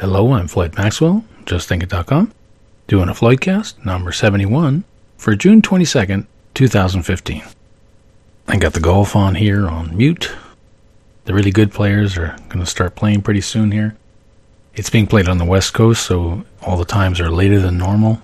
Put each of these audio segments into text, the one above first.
Hello, I'm Floyd Maxwell, justthinking.com, doing a Floydcast number 71 for June 22nd, 2015. I got the golf on here on mute. The really good players are going to start playing pretty soon here. It's being played on the West Coast, so all the times are later than normal.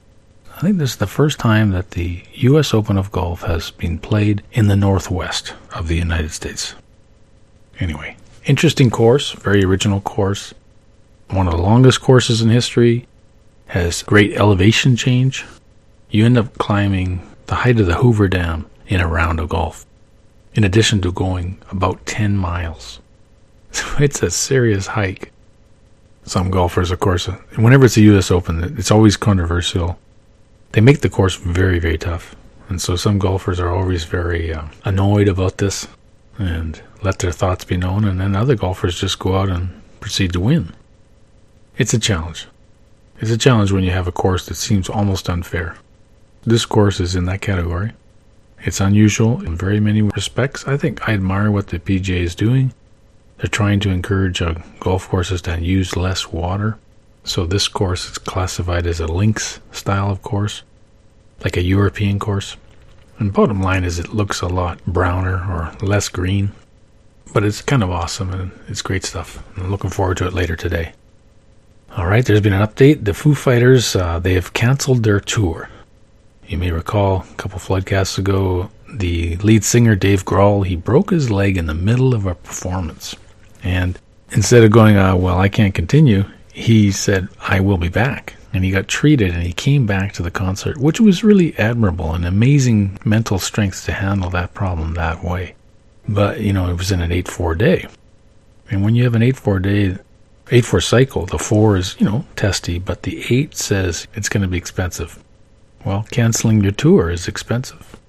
I think this is the first time that the U.S. Open of Golf has been played in the Northwest of the United States. Anyway, interesting course, very original course. One of the longest courses in history, has great elevation change. You end up climbing the height of the Hoover Dam in a round of golf, in addition to going about 10 miles. So it's a serious hike. Some golfers, of course, whenever it's a U.S. Open, it's always controversial. They make the course very, very tough. And so some golfers are always very annoyed about this and let their thoughts be known. And then other golfers just go out and proceed to win. It's a challenge. It's a challenge when you have a course that seems almost unfair. This course is in that category. It's unusual in very many respects. I think I admire what the PGA is doing. They're trying to encourage golf courses to use less water. So this course is classified as a links style of course, like a European course. And bottom line is it looks a lot browner or less green. But it's kind of awesome and it's great stuff. I'm looking forward to it later today. All right, there's been an update. The Foo Fighters, they have canceled their tour. You may recall a couple Floodcasts ago, the lead singer, Dave Grohl, he broke his leg in the middle of a performance. And instead of going, well, I can't continue, he said, I will be back. And he got treated and he came back to the concert, which was really admirable and amazing mental strength to handle that problem that way. But, it was in an 8-4 day. And when you have an 8-4 day, 8-4 cycle, the 4 is, testy, but the 8 says it's going to be expensive. Well, canceling your tour is expensive.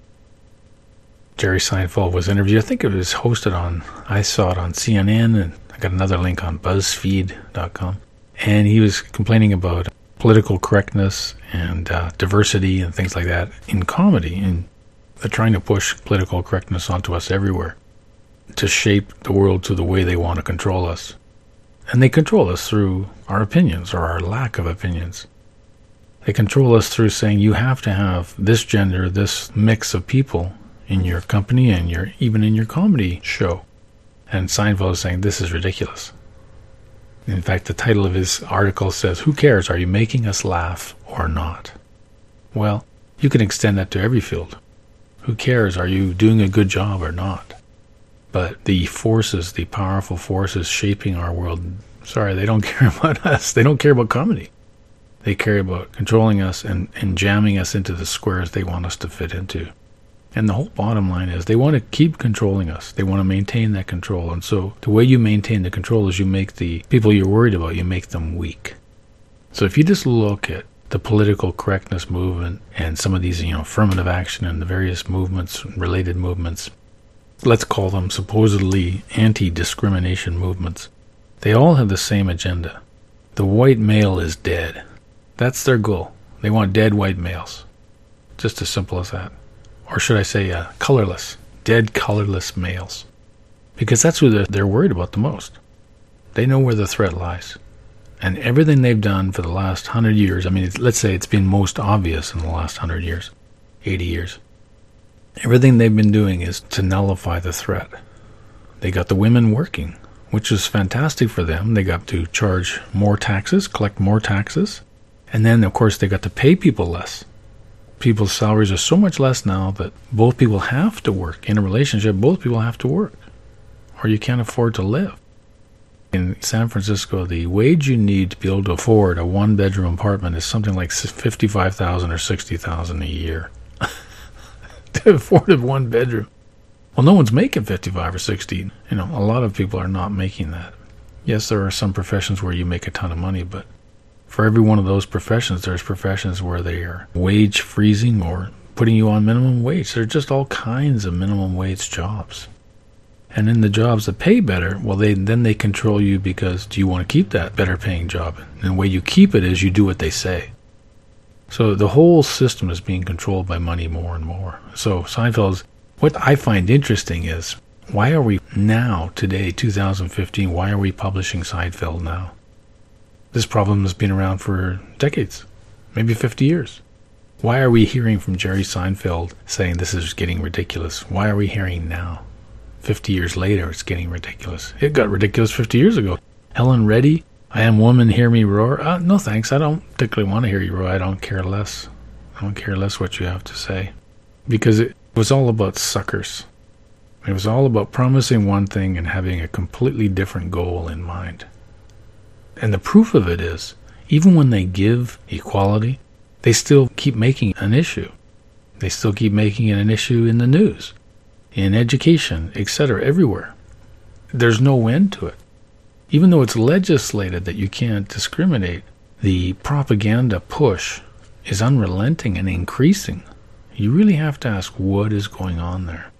Jerry Seinfeld was interviewed. I think it was hosted I saw it on CNN, and I got another link on BuzzFeed.com. And he was complaining about political correctness and diversity and things like that in comedy. And they're trying to push political correctness onto us everywhere to shape the world to the way they want to control us. And they control us through our opinions or our lack of opinions. They control us through saying you have to have this gender, this mix of people in your company and even in your comedy show. And Seinfeld is saying this is ridiculous. In fact, the title of his article says, who cares? Are you making us laugh or not? Well, you can extend that to every field. Who cares? Are you doing a good job or not? But the forces, the powerful forces shaping our world, they don't care about us. They don't care about comedy. They care about controlling us and jamming us into the squares they want us to fit into. And the whole bottom line is they want to keep controlling us. They want to maintain that control. And so the way you maintain the control is you make the people you're worried about, you make them weak. So if you just look at the political correctness movement and some of these, affirmative action and the various movements, related movements, let's call them supposedly anti-discrimination movements, they all have the same agenda. The white male is dead. That's their goal. They want dead white males. Just as simple as that. Or should I say colorless, dead colorless males. Because that's who they're worried about the most. They know where the threat lies. And everything they've done for the last 100 years, let's say it's been most obvious in the last 100 years, 80 years. Everything they've been doing is to nullify the threat. They got the women working, which is fantastic for them. They got to charge more taxes, collect more taxes. And then, of course, they got to pay people less. People's salaries are so much less now that both people have to work. In a relationship, both people have to work, or you can't afford to live. In San Francisco, the wage you need to be able to afford a one-bedroom apartment is something like $55,000 or $60,000 a year. To afford a one-bedroom. Well, no one's making 55 or 60. A lot of people are not making that. Yes, there are some professions where you make a ton of money, but for every one of those professions, there's professions where they are wage freezing or putting you on minimum wage. There are just all kinds of minimum wage jobs. And in the jobs that pay better, well, then they control you because do you want to keep that better paying job? And the way you keep it is you do what they say. So the whole system is being controlled by money more and more. So Seinfeld's, what I find interesting is, why are we now, today, 2015, why are we publishing Seinfeld now? This problem has been around for decades, maybe 50 years. Why are we hearing from Jerry Seinfeld saying this is getting ridiculous? Why are we hearing now? 50 years later, it's getting ridiculous. It got ridiculous 50 years ago. Helen Reddy, I am woman, hear me roar. No thanks, I don't particularly want to hear you roar. I don't care less. I don't care less what you have to say. Because it was all about suckers. It was all about promising one thing and having a completely different goal in mind. And the proof of it is, even when they give equality, they still keep making an issue. They still keep making it an issue in the news, in education, etc., everywhere. There's no end to it. Even though it's legislated that you can't discriminate, the propaganda push is unrelenting and increasing. You really have to ask what is going on there.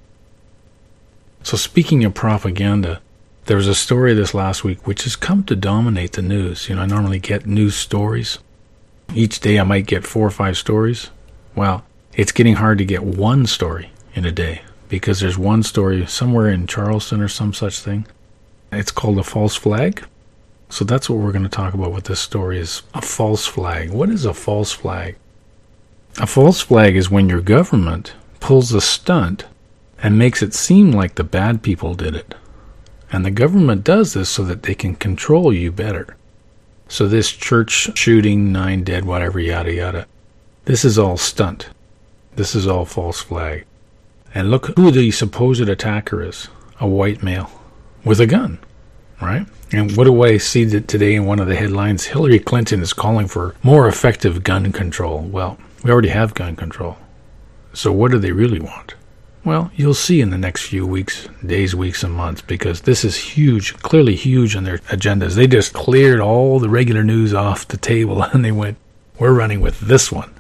So speaking of propaganda, there was a story this last week which has come to dominate the news. I normally get news stories. Each day I might get 4 or 5 stories. Well, it's getting hard to get one story in a day because there's one story somewhere in Charleston or some such thing. It's called a false flag. So that's what we're going to talk about with this story is a false flag. What is a false flag? A false flag is when your government pulls a stunt and makes it seem like the bad people did it. And the government does this so that they can control you better. So this church shooting, 9 dead, whatever, yada yada, this is all stunt. This is all false flag. And look who the supposed attacker is. A white male with a gun, right? And what do I see today in one of the headlines? Hillary Clinton is calling for more effective gun control. Well, we already have gun control. So what do they really want? Well, you'll see in the next few weeks, days, weeks, and months, because this is huge, clearly huge on their agendas. They just cleared all the regular news off the table and they went, we're running with this one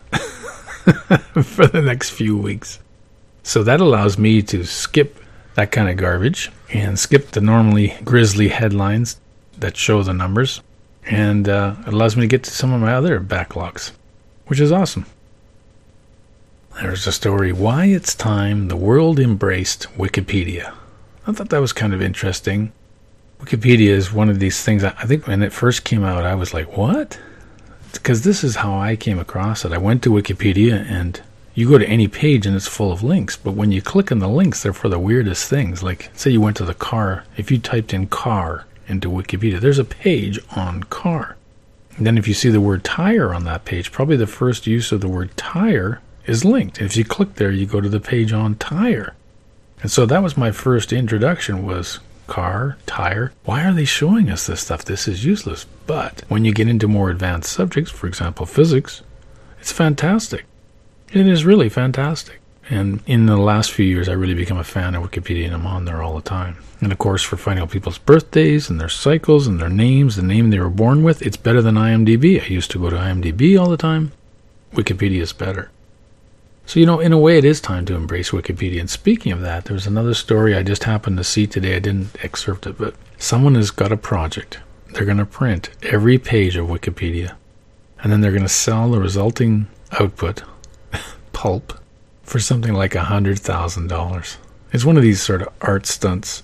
for the next few weeks. So that allows me to skip that kind of garbage and skip the normally grisly headlines that show the numbers. And it allows me to get to some of my other backlogs, which is awesome. There's a story, why it's time the world embraced Wikipedia. I thought that was kind of interesting. Wikipedia is one of these things, I think when it first came out, I was like, what? Because this is how I came across it. I went to Wikipedia and you go to any page and it's full of links. But when you click on the links, they're for the weirdest things. Like, say you went to the car. If you typed in car into Wikipedia, there's a page on car. And then if you see the word tire on that page, probably the first use of the word tire is linked. If you click there, you go to the page on tire. And so that was my first introduction was car, tire. Why are they showing us this stuff? This is useless. But when you get into more advanced subjects, for example, physics, it's fantastic. It is really fantastic. And in the last few years, I really become a fan of Wikipedia and I'm on there all the time. And of course, for finding out people's birthdays and their cycles and their names, the name they were born with, it's better than IMDb. I used to go to IMDb all the time. Wikipedia is better. So, in a way, it is time to embrace Wikipedia. And speaking of that, there's another story I just happened to see today. I didn't excerpt it, but someone has got a project. They're going to print every page of Wikipedia, and then they're going to sell the resulting output, pulp, for something like $100,000. It's one of these sort of art stunts,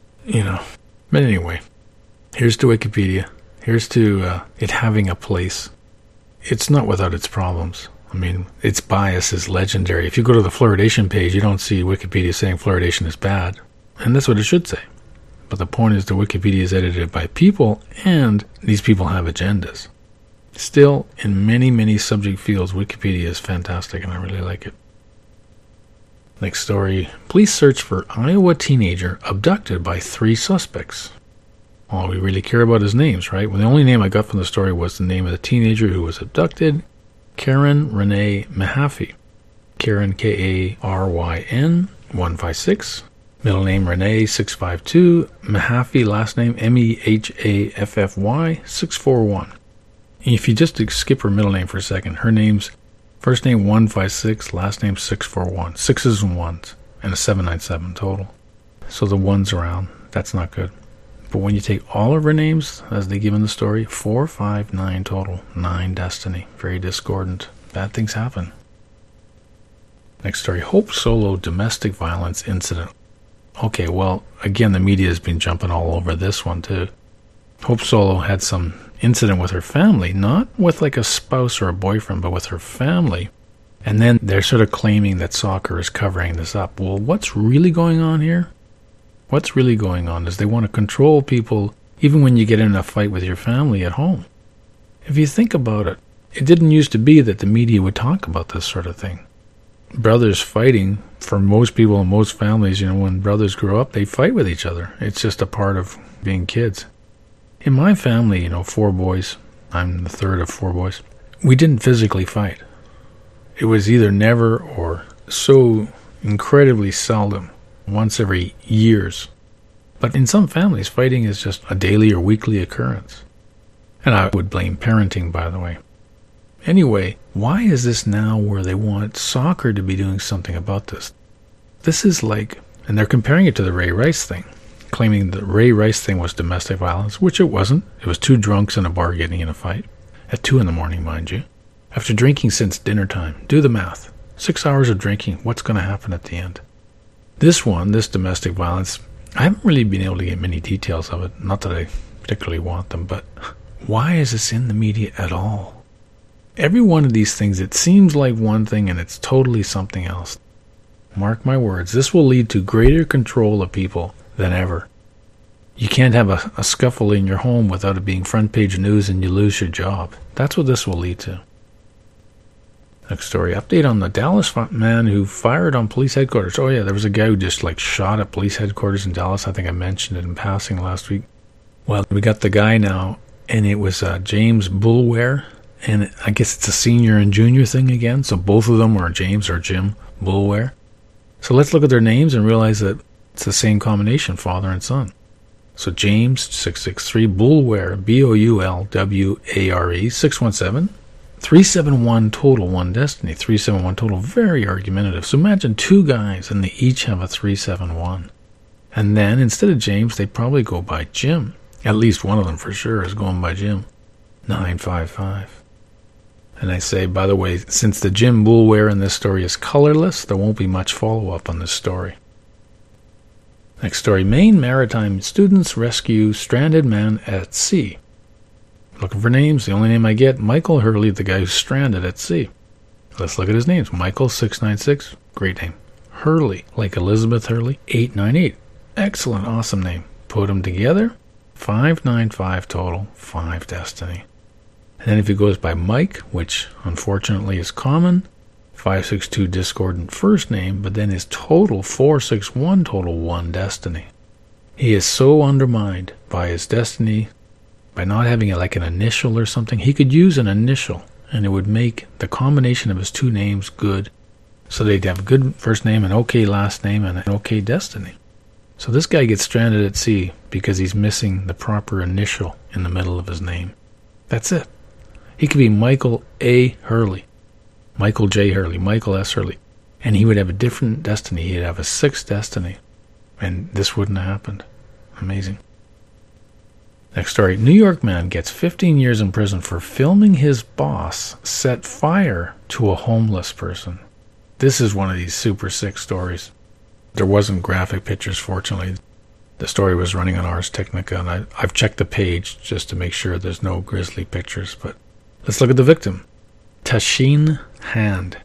But anyway, here's to Wikipedia. Here's to it having a place. It's not without its problems. I mean, its bias is legendary. If you go to the fluoridation page, you don't see Wikipedia saying fluoridation is bad. And that's what it should say. But the point is that Wikipedia is edited by people, and these people have agendas. Still, in many, many subject fields, Wikipedia is fantastic, and I really like it. Next story. Police search for Iowa teenager abducted by 3 suspects. All we really care about is names, right? Well, the only name I got from the story was the name of the teenager who was abducted, Karen Renee Mahaffey. Karen, Karyn, 156. Middle name Renee, 652. Mahaffey, last name Mehaffy, 641. If you just skip her middle name for a second, her name's first name 156, last name 641. 6s and 1s, and a 797 total. So the 1's around. That's not good. But when you take all of her names, as they give in the story, 4, 5, 9 total. 9 destiny. Very discordant. Bad things happen. Next story. Hope Solo domestic violence incident. Okay, well, again, the media has been jumping all over this one, too. Hope Solo had some incident with her family, not with like a spouse or a boyfriend, but with her family. And then they're sort of claiming that soccer is covering this up. Well, what's really going on here? What's really going on is they want to control people even when you get in a fight with your family at home. If you think about it, it didn't used to be that the media would talk about this sort of thing. Brothers fighting, for most people in most families, when brothers grow up, they fight with each other. It's just a part of being kids. In my family, 4 boys, I'm the third of 4 boys, we didn't physically fight. It was either never or so incredibly seldom, once every years. But in some families, fighting is just a daily or weekly occurrence. And I would blame parenting, by the way. Anyway, why is this now where they want soccer to be doing something about this? This is like, and they're comparing it to the Ray Rice thing, claiming the Ray Rice thing was domestic violence, which it wasn't. It was 2 drunks in a bar getting in a fight. At 2 in the morning, mind you. After drinking since dinner time. Do the math. 6 hours of drinking. What's going to happen at the end? This domestic violence, I haven't really been able to get many details of it. Not that I particularly want them, but why is this in the media at all? Every one of these things, it seems like one thing and it's totally something else. Mark my words, this will lead to greater control of people than ever. You can't have a scuffle in your home without it being front page news and you lose your job. That's what this will lead to. Next story, update on the Dallas man who fired on police headquarters. Oh yeah, there was a guy who just shot at police headquarters in Dallas. I think I mentioned it in passing last week. Well, we got the guy now, and it was James Boulware. And I guess it's a senior and junior thing again. So both of them are James or Jim Boulware. So let's look at their names and realize that it's the same combination, father and son. So James 663, Boulware, Boulware, 617, 371 total, 1 destiny, 371 total, very argumentative. So imagine 2 guys and they each have a 371. And then instead of James, they probably go by Jim. At least one of them for sure is going by Jim. 955. And I say, by the way, since the Jim Boulware in this story is colorless, there won't be much follow-up on this story. Next story, Maine maritime students rescue stranded man at sea. Looking for names, the only name I get, Michael Hurley, the guy who's stranded at sea. Let's look at his names. Michael 696, great name. Hurley, like Elizabeth Hurley, 898. Excellent, awesome name. Put them together, 595 total, 5 destiny. And then if he goes by Mike, which unfortunately is common, 562 discordant first name, but then his total 461 total, 1 destiny. He is so undermined by his destiny, by not having an initial or something. He could use an initial, and it would make the combination of his 2 names good. So they'd have a good first name, an okay last name, and an okay destiny. So this guy gets stranded at sea because he's missing the proper initial in the middle of his name. That's it. He could be Michael A. Hurley, Michael J. Hurley, Michael S. Hurley, and he would have a different destiny. He'd have a 6th destiny, and this wouldn't have happened. Amazing. Next story, New York man gets 15 years in prison for filming his boss set fire to a homeless person. This is one of these super sick stories. There wasn't graphic pictures, fortunately. The story was running on Ars Technica, and I've checked the page just to make sure there's no grisly pictures, but let's look at the victim. Tashin Hand.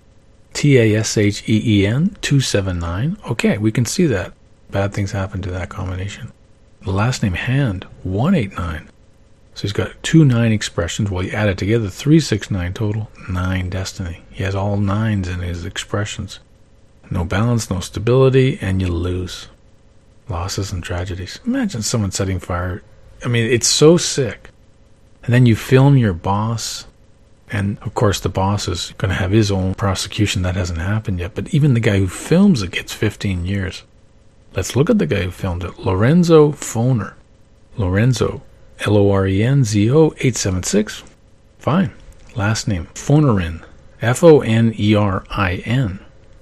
Tasheen 279. Okay, we can see that. Bad things happen to that combination. The last name Hand 189. So he's got 2 9 expressions. Well, you add it together, 369 total, 9 destiny. He has all 9s in his expressions. No balance, no stability, and you lose. Losses and tragedies. Imagine someone setting fire. I mean, it's so sick. And then you film your boss, and of course the boss is going to have his own prosecution. That hasn't happened yet, but even the guy who films it gets 15 years. Let's look at the guy who filmed it. Lorenzo Foner. Lorenzo, Lorenzo 876. Fine. Last name, Fonerin, Fonerin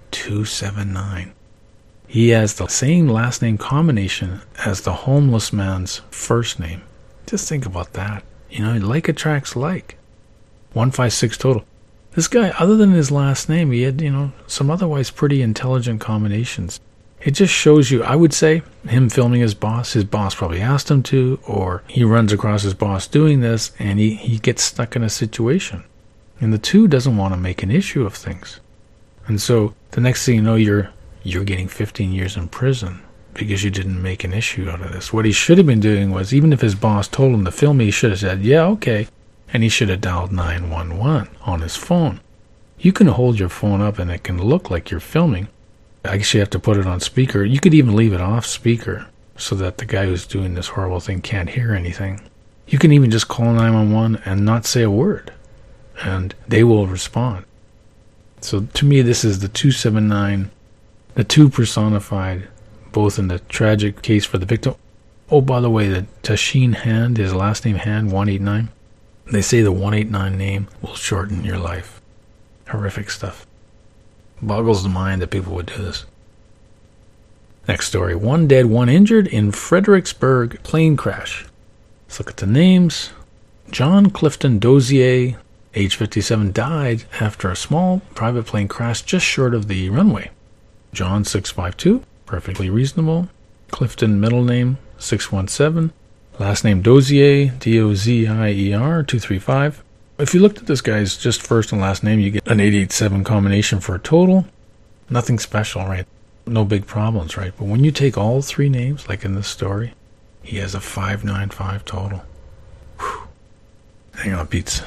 279. He has the same last name combination as the homeless man's first name. Just think about that. Like attracts like. 156 total. This guy, other than his last name, he had, some otherwise pretty intelligent combinations. It just shows you, I would say, him filming his boss probably asked him to, or he runs across his boss doing this, and he gets stuck in a situation. And the two doesn't want to make an issue of things. And so the next thing you know, you're getting 15 years in prison because you didn't make an issue out of this. What he should have been doing was, even if his boss told him to film, he should have said, yeah, okay. And he should have dialed 911 on his phone. You can hold your phone up and it can look like you're filming. I guess you have to put it on speaker. You could even leave it off speaker so that the guy who's doing this horrible thing can't hear anything. You can even just call 911 and not say a word, and they will respond. So to me, this is the 279, the two personified, both in the tragic case for the victim. Oh, by the way, the Tashin Hand, his last name Hand, 189. They say the 189 name will shorten your life. Horrific stuff. Boggles the mind that people would do this. Next story. 1 dead, 1 injured in Fredericksburg plane crash. Let's look at the names. John Clifton Dozier, age 57, died after a small private plane crashed just short of the runway. John 652, perfectly reasonable. Clifton, middle name 617. Last name Dozier, Dozier 235. If you looked at this guy's just first and last name, you get an 887 combination for a total. Nothing special, right? No big problems, right? But when you take all three names, like in this story, he has a 595 total. Whew. Hang on, Pete's.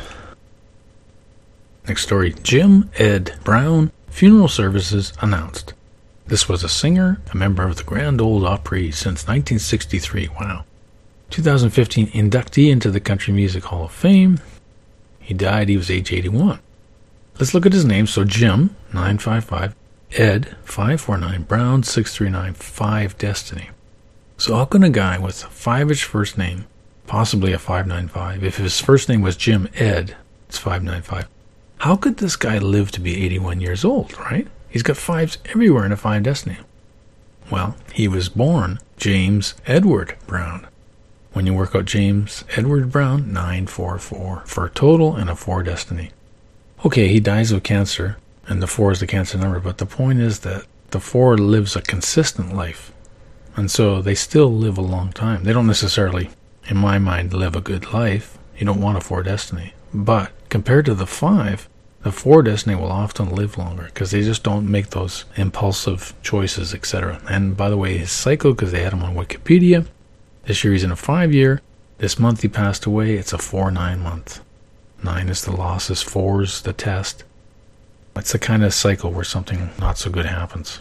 Next story. Jim Ed Brown, funeral services announced. This was a singer, a member of the Grand Ole Opry since 1963. Wow. 2015 inductee into the Country Music Hall of Fame. He died, he was age 81. Let's look at his name. So Jim, 955, Ed, 549, Brown, 639, 5 Destiny. So how can a guy with a 5-ish first name, possibly a 595, if his first name was Jim Ed, it's 595, how could this guy live to be 81 years old, right? He's got 5s everywhere in a 5 Destiny. Well, he was born James Edward Brown. When you work out James Edward Brown, 944 for a total and a 4 Destiny. Okay, he dies of cancer, and the 4 is the cancer number, but the point is that the 4 lives a consistent life. And so they still live a long time. They don't necessarily, in my mind, live a good life. You don't want a 4 Destiny. But compared to the 5, the 4 Destiny will often live longer because they just don't make those impulsive choices, etc. And by the way, his cycle, because they had him on Wikipedia, this year he's in a 5-year. This month he passed away. It's a 4-9 month. 9 is the losses, 4 is the test. It's the kind of cycle where something not so good happens.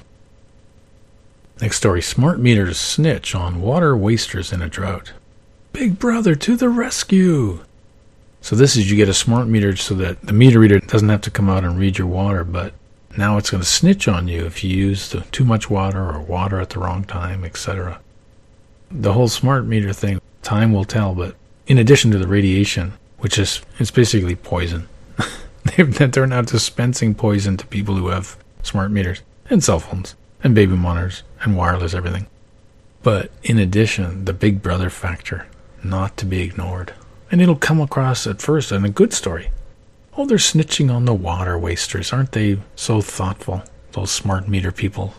Next story. Smart meters snitch on water wasters in a drought. Big Brother to the rescue. So this is, you get a smart meter so that the meter reader doesn't have to come out and read your water, but now it's going to snitch on you if you use too much water or water at the wrong time, etc. The whole smart meter thing, time will tell, but in addition to the radiation, which is, it's basically poison. They're now dispensing poison to people who have smart meters and cell phones and baby monitors and wireless everything. But in addition, the Big Brother factor, not to be ignored. And it'll come across at first in a good story. Oh, they're snitching on the water wasters. Aren't they so thoughtful, those smart meter people?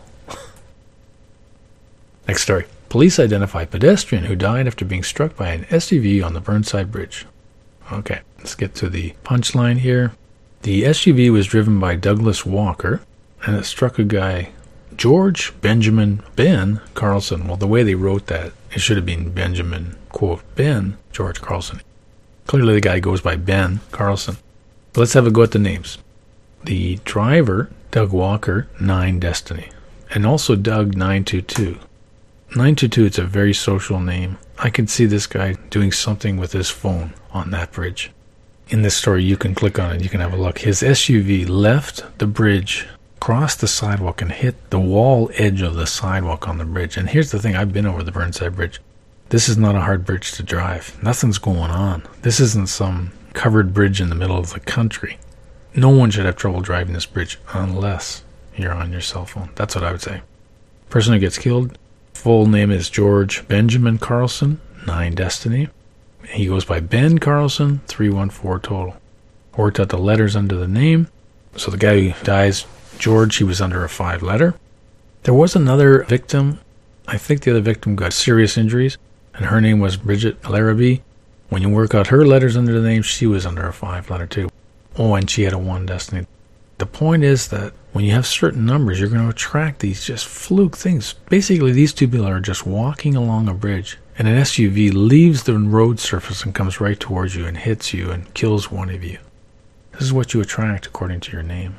Next story. Police identify pedestrian who died after being struck by an SUV on the Burnside Bridge. Okay, let's get to the punchline here. The SUV was driven by Douglas Walker, and it struck a guy, George Benjamin Ben Carlson. Well, the way they wrote that, it should have been Benjamin, quote, Ben George Carlson. Clearly the guy goes by Ben Carlson. But let's have a go at the names. The driver, Doug Walker, 9 Destiny. And also Doug 922. 922, it's a very social name. I can see this guy doing something with his phone on that bridge. In this story, you can click on it, you can have a look. His SUV left the bridge, crossed the sidewalk, and hit the wall edge of the sidewalk on the bridge. And here's the thing, I've been over the Burnside Bridge. This is not a hard bridge to drive. Nothing's going on. This isn't some covered bridge in the middle of the country. No one should have trouble driving this bridge unless you're on your cell phone. That's what I would say. Person who gets killed, full name is George Benjamin Carlson, 9 Destiny. He goes by Ben Carlson, 314 total. Worked out the letters under the name. So the guy who dies, George, he was under a 5 letter. There was another victim. I think the other victim got serious injuries, and her name was Bridget Larrabee. When you work out her letters under the name, she was under a 5-letter too. Oh, and she had a 1 destiny. The point is that when you have certain numbers, you're going to attract these just fluke things. Basically, these two people are just walking along a bridge, and an SUV leaves the road surface and comes right towards you and hits you and kills one of you. This is what you attract according to your name.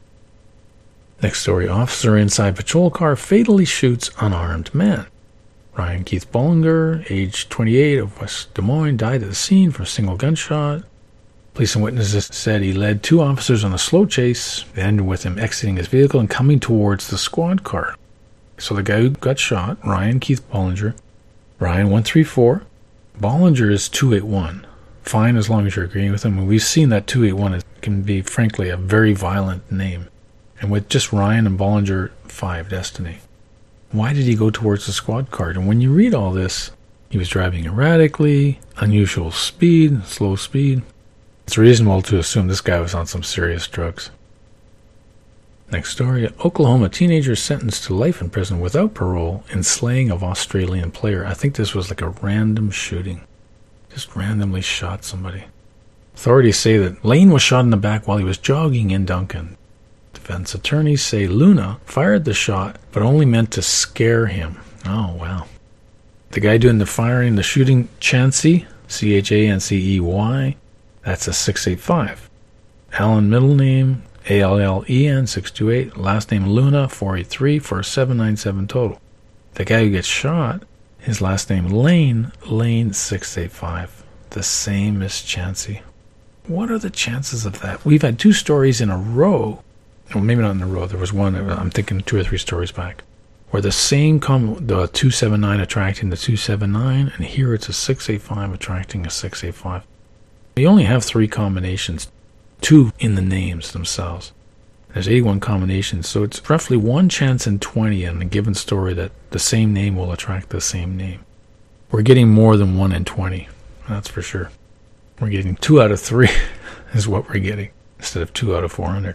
Next story, officer inside patrol car fatally shoots unarmed man. Ryan Keith Bollinger, age 28, of West Des Moines, died at the scene from a single gunshot. Police and witnesses said he led 2 officers on a slow chase. It ended with him exiting his vehicle and coming towards the squad car. So the guy who got shot, Ryan Keith Bollinger, Ryan 134, Bollinger is 281. Fine as long as you're agreeing with him. And we've seen that 281 it can be, frankly, a very violent name. And with just Ryan and Bollinger, 5 destiny. Why did he go towards the squad car? And when you read all this, he was driving erratically, unusual speed, slow speed. It's reasonable to assume this guy was on some serious drugs. Next story, Oklahoma teenager sentenced to life in prison without parole in slaying of Australian player. I think this was like a random shooting. Just randomly shot somebody. Authorities say that Lane was shot in the back while he was jogging in Duncan. Defense attorneys say Luna fired the shot, but only meant to scare him. Oh, wow. The guy doing the firing, the shooting, Chancey, Chancey, that's a 685. Allen, middle name, Allen, 628. Last name Luna, 483, for a 797 total. The guy who gets shot, his last name Lane, 685. The same as Chancey. What are the chances of that? We've had 2 stories in a row. Well, maybe not in a row. There was one, I'm thinking 2 or 3 stories back, where the same the 279 attracting the 279, and here it's a 685 attracting a 685. You only have 3 combinations, 2 in the names themselves. There's 81 combinations, so it's roughly 1 chance in 20 in a given story that the same name will attract the same name. We're getting more than 1 in 20, that's for sure. We're getting 2 out of 3 is what we're getting, instead of 2 out of 400.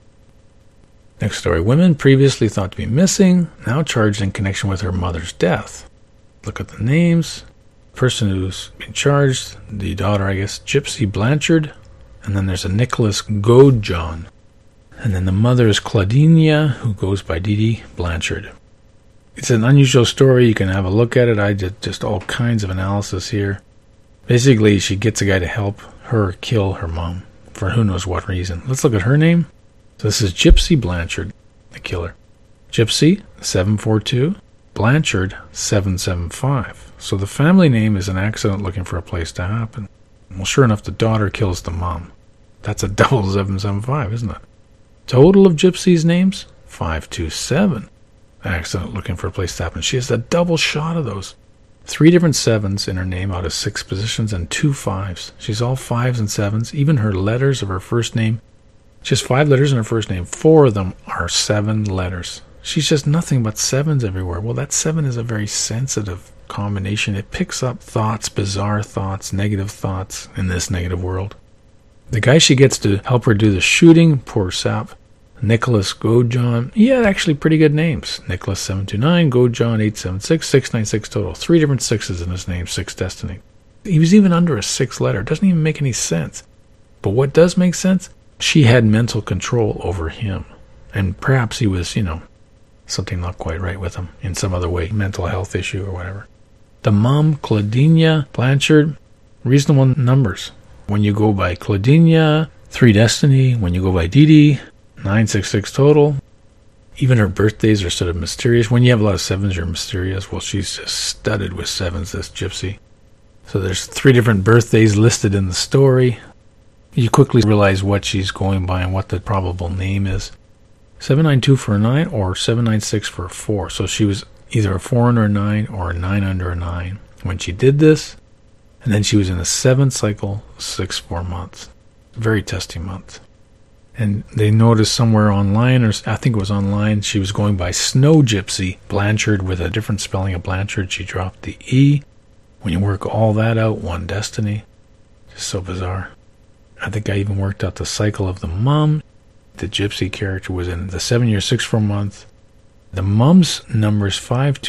Next story, women previously thought to be missing, now charged in connection with her mother's death. Look at the names. Person who's been charged, the daughter, I guess, Gypsy Blanchard, and then there's a Nicholas Godejohn. And then the mother is Claudinia, who goes by Didi Blanchard. It's an unusual story. You can have a look at it. I did just all kinds of analysis here. Basically, she gets a guy to help her kill her mom for who knows what reason. Let's look at her name. So this is Gypsy Blanchard, the killer. Gypsy, 742. Blanchard, 775. So the family name is an accident looking for a place to happen. Well, sure enough, the daughter kills the mom. That's a double 775, isn't it? Total of Gypsy's names, 527. Accident looking for a place to happen. She has a double shot of those. 3 different 7s in her name out of 6 positions and 2 5s. She's all 5s and 7s. Even her letters of her first name, she has 5 letters in her first name. 4 of them are 7 letters. She's just nothing but 7s everywhere. Well, that 7 is a very sensitive combination. It picks up thoughts, bizarre thoughts, negative thoughts in this negative world. The guy she gets to help her do the shooting, poor sap, Nicholas Godejohn, he had actually pretty good names. Nicholas 729, Godejohn 876, 696 total. 3 different 6s in his name, 6 destiny. He was even under a 6 letter. It doesn't even make any sense. But what does make sense? She had mental control over him. And perhaps he was, something not quite right with him in some other way, mental health issue or whatever. The mom, Claudinia Blanchard, reasonable numbers. When you go by Claudinia, 3 destiny. When you go by Didi, 966 total. Even her birthdays are sort of mysterious. When you have a lot of 7s, you're mysterious. Well, she's just studded with 7s, this Gypsy. So there's 3 different birthdays listed in the story. You quickly realize what she's going by and what the probable name is. 792 for a 9 or 796 for a 4. So she was either a 4 under a 9 or a 9 under a 9 when she did this. And then she was in a 7th cycle, 6-4 months. Very testing months. And they noticed somewhere online, or I think it was online, she was going by Snow Gypsy Blanchard with a different spelling of Blanchard. She dropped the E. When you work all that out, 1 destiny. Just so bizarre. I think I even worked out the cycle of the mom. The Gypsy character was in the 7 year, 6-4 month. The mom's number is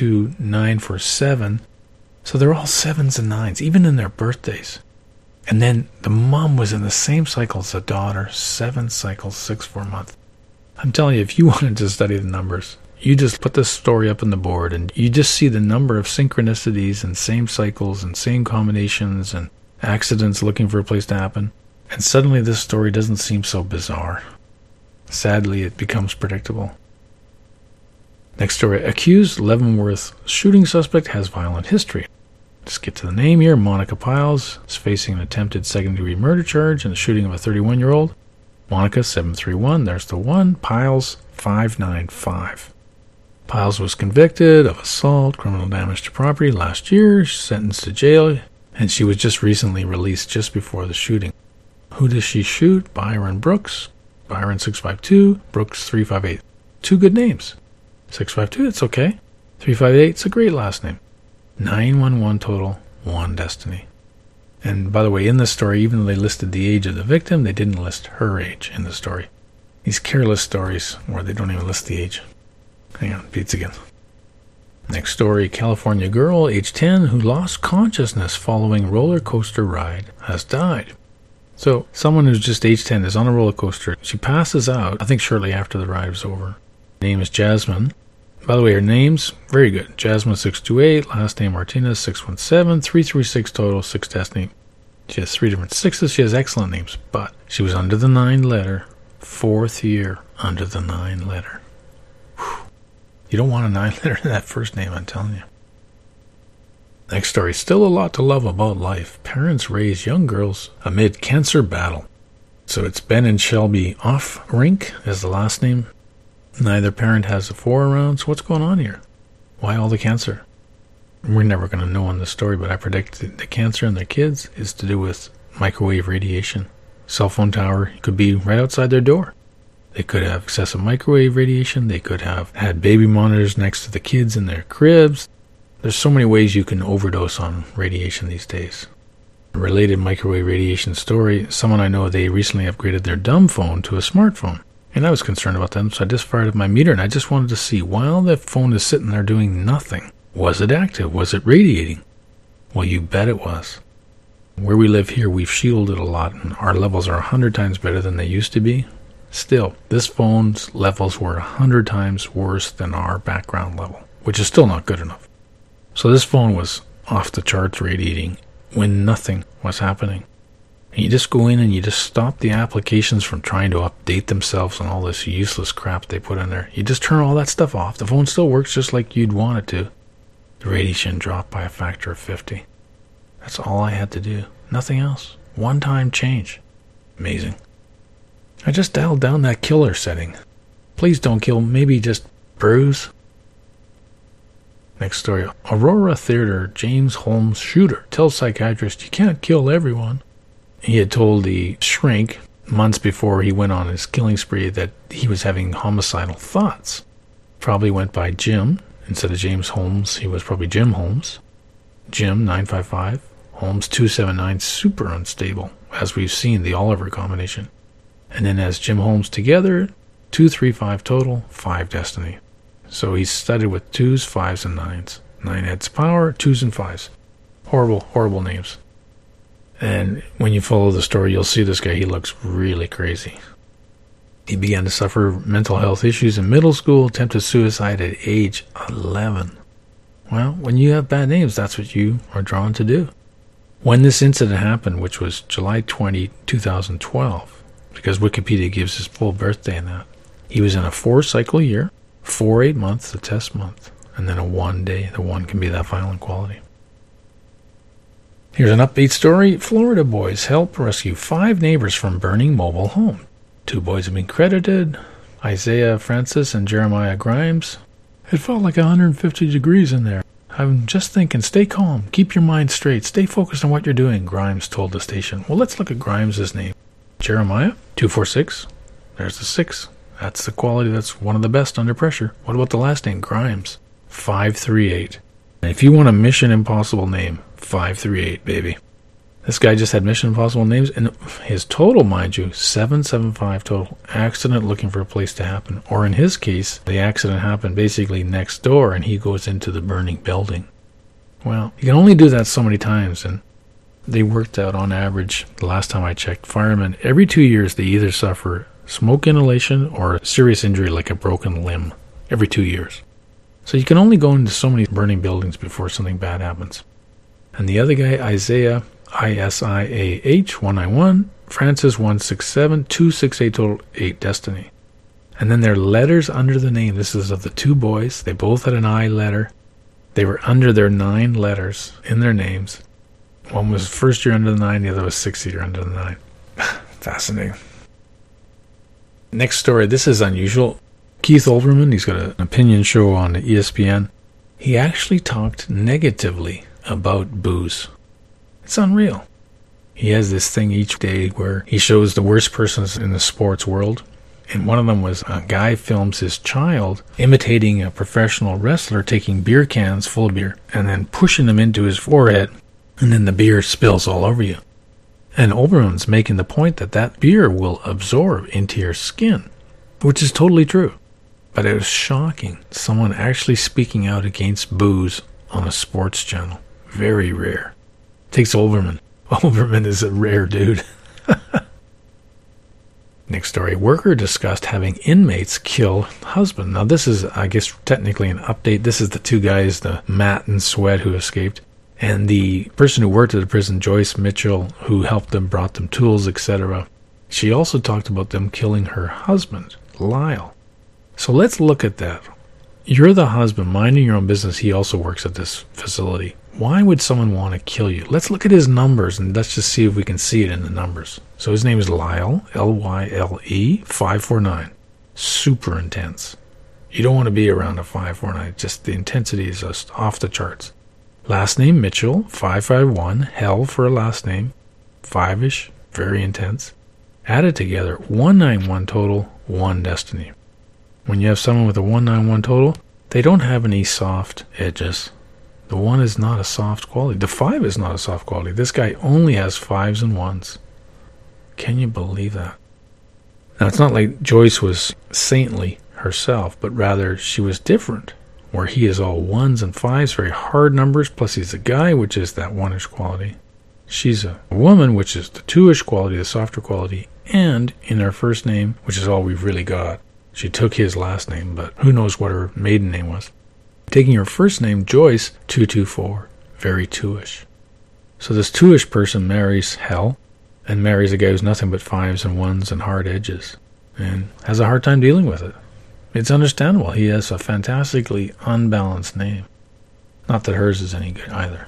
52947. So they're all 7s and 9s, even in their birthdays. And then the mom was in the same cycle as the daughter, 7 cycles, 6 for a month. I'm telling you, if you wanted to study the numbers, you just put this story up on the board and you just see the number of synchronicities and same cycles and same combinations and accidents looking for a place to happen. And suddenly this story doesn't seem so bizarre. Sadly, it becomes predictable. Next story. Accused Leavenworth shooting suspect has violent history. Just get to the name here. Monica Piles is facing an attempted second-degree murder charge in the shooting of a 31-year-old. Monica, 731. There's the 1. Piles, 595. Piles was convicted of assault, criminal damage to property last year, sentenced to jail, and she was just recently released just before the shooting. Who does she shoot? Byron Brooks. Byron 652, Brooks 358. 2 good names. 652, it's okay. 358, it's a great last name. 911 total, 1 destiny. And by the way, in this story, even though they listed the age of the victim, they didn't list her age in the story. These careless stories where they don't even list the age. Hang on, beats again. Next story, California girl, age 10, who lost consciousness following roller coaster ride, has died. So, someone who's just age 10 is on a roller coaster. She passes out, I think shortly after the ride was over. Name is Jasmine. By the way, her name's very good. Jasmine 628, last name Martinez 617, 336 total, 6 destiny. She has 3 different 6s. She has excellent names, but she was under the 9 letter, 4th year under the 9 letter. Whew. You don't want a 9 letter in that first name, I'm telling you. Next story. Still a lot to love about life. Parents raise young girls amid cancer battle. So it's Ben and Shelby Off-Rink is the last name. Neither parent has a 4 around, so what's going on here? Why all the cancer? We're never going to know in the story, but I predict the cancer in their kids is to do with microwave radiation. Cell phone tower could be right outside their door. They could have excessive microwave radiation. They could have had baby monitors next to the kids in their cribs. There's so many ways you can overdose on radiation these days. A related microwave radiation story, someone I know, they recently upgraded their dumb phone to a smartphone. And I was concerned about them, so I just fired up my meter, and I just wanted to see, while the phone is sitting there doing nothing, was it active? Was it radiating? Well, you bet it was. Where we live here, we've shielded a lot, and our levels are 100 times better than they used to be. Still, this phone's levels were 100 times worse than our background level, which is still not good enough. So this phone was off the charts radiating when nothing was happening. And you just go in and you just stop the applications from trying to update themselves and all this useless crap they put in there. You just turn all that stuff off. The phone still works just like you'd want it to. The radiation dropped by a factor of 50. That's all I had to do. Nothing else. One-time change. Amazing. I just dialed down that killer setting. Please don't kill, maybe just bruise. Next story. Aurora Theater James Holmes shooter tells psychiatrist you can't kill everyone. He had told the shrink months before he went on his killing spree that he was having homicidal thoughts. Probably went by Jim. Instead of James Holmes, he was probably Jim Holmes. Jim 955, Holmes 279, super unstable, as we've seen the Oliver combination. And then as Jim Holmes together, 235 total, 5 destiny. So he's studied with 2s, 5s, and 9s. 9 heads power, 2s and 5s. Horrible, horrible names. And when you follow the story, you'll see this guy, he looks really crazy. He began to suffer mental health issues in middle school, attempted suicide at age 11. Well, when you have bad names, that's what you are drawn to do. When this incident happened, which was July 20, 2012, because Wikipedia gives his full birthday in that, he was in a 4-cycle year, 4 8-months, the test month, and then a 1 day. The 1 can be that violent quality. Here's an upbeat story. Florida boys help rescue 5 neighbors from burning mobile home. 2 boys have been credited, Isaiah Francis and Jeremiah Grimes. It felt like 150 degrees in there. I'm just thinking, stay calm, keep your mind straight, stay focused on what you're doing, Grimes told the station. Well, let's look at Grimes' name. Jeremiah, 246. There's the 6. That's the quality that's one of the best under pressure. What about the last name, Grimes? 538. And if you want a Mission Impossible name, 538, baby. This guy just had Mission Impossible names, and his total, mind you, 775 total. Accident looking for a place to happen. Or in his case, the accident happened basically next door, and he goes into the burning building. Well, you can only do that so many times, and they worked out on average, the last time I checked, firemen, every 2 years they either suffer smoke inhalation or a serious injury like a broken limb. Every 2 years. So you can only go into so many burning buildings before something bad happens. And the other guy, Isaiah, ISIAH 191, Francis 167, 268 total, 8 destiny. And then there are letters under the name. This is of the two boys. They both had an I letter. They were under their 9 letters in their names. One was first year under the 9, the other was 6th year under the 9. Fascinating. Next story. This is unusual. Keith Olbermann, he's got an opinion show on ESPN. He actually talked negatively about booze. It's unreal. He has this thing each day where he shows the worst persons in the sports world. And one of them was a guy films his child imitating a professional wrestler taking beer cans full of beer and then pushing them into his forehead, and then the beer spills all over you. And Olbermann's making the point that that beer will absorb into your skin, which is totally true. But it was shocking. Someone actually speaking out against booze on a sports channel. Very rare. Takes Olbermann. Olbermann is a rare dude. Next story. Worker discussed having inmates kill husband. Now this is, I guess, technically an update. This is the two guys, the Matt and Sweat, who escaped. And the person who worked at the prison, Joyce Mitchell, who helped them, brought them tools, etc. She also talked about them killing her husband, Lyle. So let's look at that. You're the husband, minding your own business. He also works at this facility. Why would someone want to kill you? Let's look at his numbers, and let's just see if we can see it in the numbers. So his name is Lyle, Lyle, 549. Super intense. You don't want to be around a 549. Just the intensity is just off the charts. Last name, Mitchell, 551. Hell for a last name. 5-ish. Very intense. Added together, 191 total, 1 destiny. When you have someone with a 191 total, they don't have any soft edges. The 1 is not a soft quality. The 5 is not a soft quality. This guy only has 5s and 1s. Can you believe that? Now, it's not like Joyce was saintly herself, but rather she was different, where he is all 1s and 5s, very hard numbers, plus he's a guy, which is that 1-ish quality. She's a woman, which is the 2-ish quality, the softer quality, and in her first name, which is all we've really got. She took his last name, but who knows what her maiden name was. Taking her first name, Joyce, 224, very 2-ish. So this 2-ish person marries Hell, and marries a guy who's nothing but 5s and 1s and hard edges, and has a hard time dealing with it. It's understandable. He has a fantastically unbalanced name. Not that hers is any good either.